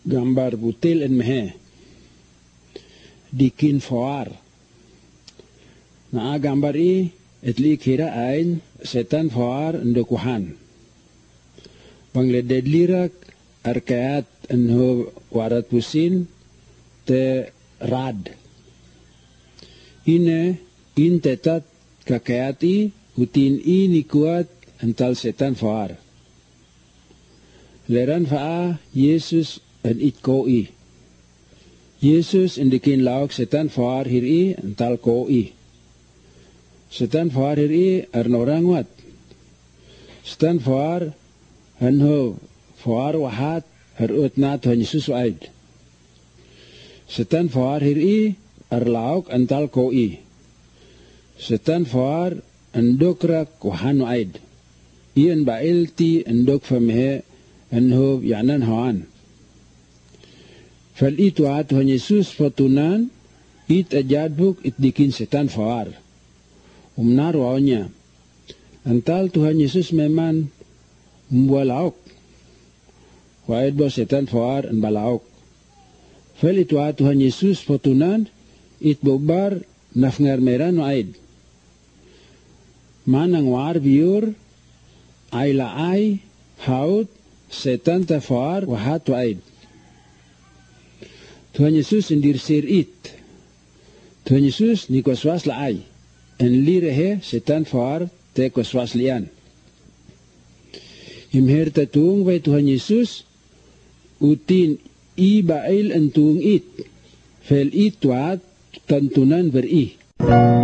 gambar butil en mehe dikin foar na gambar etli kira ain setan foar ndokuhan bangle dedlirak arkayat enho warat pusin te rad ine in tetat kakayati utin ni kuat ental setan foar leran faa Yesus en itkoi Yesus indikin lauk setan foar hiri ental koi setan foar hiri arnoranguat setan foar enho foar wahat harut na Tuhan Yesus waid setan foar hiri arlauk ental koi setan foar endokrak wahan waid ian bailti endok famehe enho yanan hawan fal itu Tuhan Yesus fotunan it ajadbuk it dikin setan foar umnar wawnya antal Tuhan Yesus memang mbalauk waid bo setan foar en balauk fal itu Tuhan Yesus fotunan it bobar nafngar meran waid manang war biur ay laay haut setan ta foar wahat waid Tuhan Yesus indir sir it Tuhan Yesus ni koswas laay en lirehe setan foar te koswas lian imher tatung vai Tuhan Yesus utin i bail entung it fel it tuat tantunan beri